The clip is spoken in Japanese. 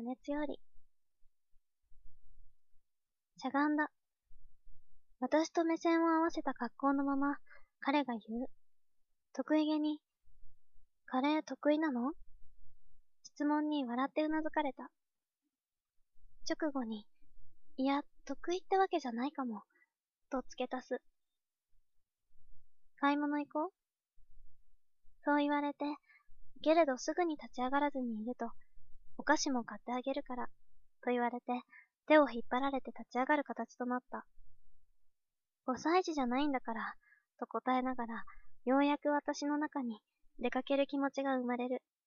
熱より。しゃがんだ。私と目線を合わせた格好のまま、彼が言う。得意げに、カレー得意なの？質問に笑ってうなずかれた。直後に、いや、得意ってわけじゃないかも、と付け足す。買い物行こう？そう言われて、けれどすぐに立ち上がらずにいると、お菓子も買ってあげるから、と言われて、手を引っ張られて立ち上がる形となった。5歳児じゃないんだから、と答えながら、ようやく私の中に出かける気持ちが生まれる。